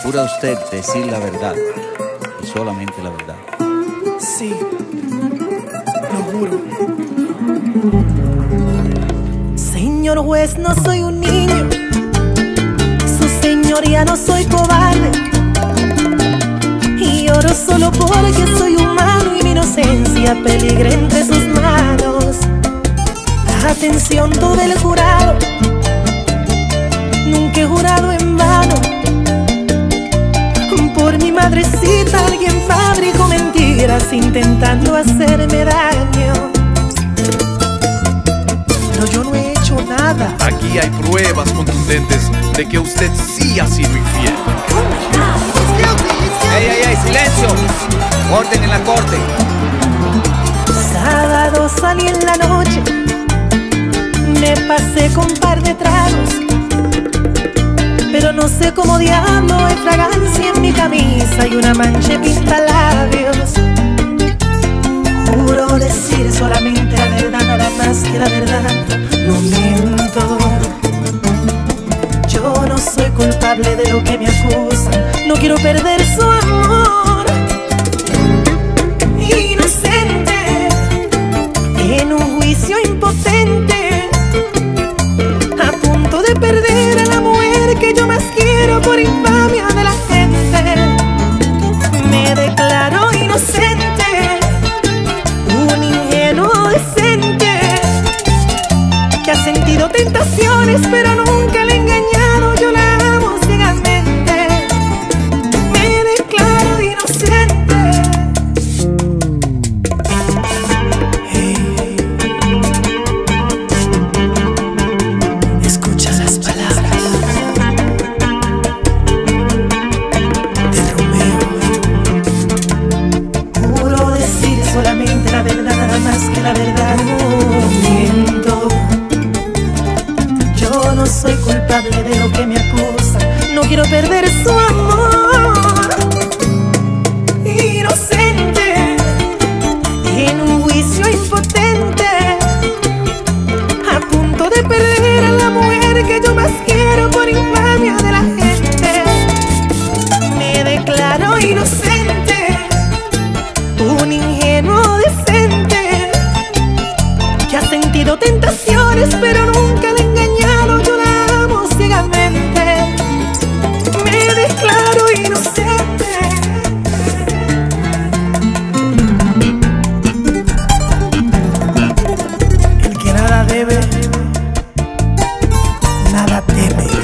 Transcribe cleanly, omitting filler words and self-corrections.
¿Jura usted decir la verdad y solamente la verdad? Sí, lo juro. Señor juez, no soy un niño, su señoría, no soy cobarde, y lloro solo porque soy humano y mi inocencia peligra entre sus manos. Atención todo el jurado, nunca he jurado en vano. Por mi madrecita alguien fabricó mentiras intentando hacerme daño. No, yo no he hecho nada. Aquí hay pruebas contundentes de que usted sí ha sido infiel. ¡Ey, ey, ey! ¡Silencio! ¡Orden en la corte! Sábado salí en la noche, me pasé con un par de tragos, pero no sé cómo diablo hay fragancia en mi camisa y una mancha de pintalabios. Juro decir solamente la verdad, nada más que la verdad. No miento, yo no soy culpable de lo que me acusan. No quiero perder su amor. Inocente, en un juicio impotente, a punto de perder a la mujer que yo más quiero por infamia de la gente. Me declaro inocente, un ingenuo decente que ha sentido tentaciones pero nunca le he engañado. Yo la amo ciegamente. Me declaro inocente. Hey, escucha las palabras de Romeo. Juro decir solamente la verdad, nada más que la verdad. No miento, yo no soy culpable de lo que me acusan. No quiero perder su amor. Inocente, en un juicio impotente, a punto de perder a la mujer que yo más quiero por infamia de la gente. Me declaro inocente, un ingenuo decente que ha sentido tentaciones pero nunca le he engañado. Yo la amo ciegamente. Me declaro inocente. El que nada debe, nada teme.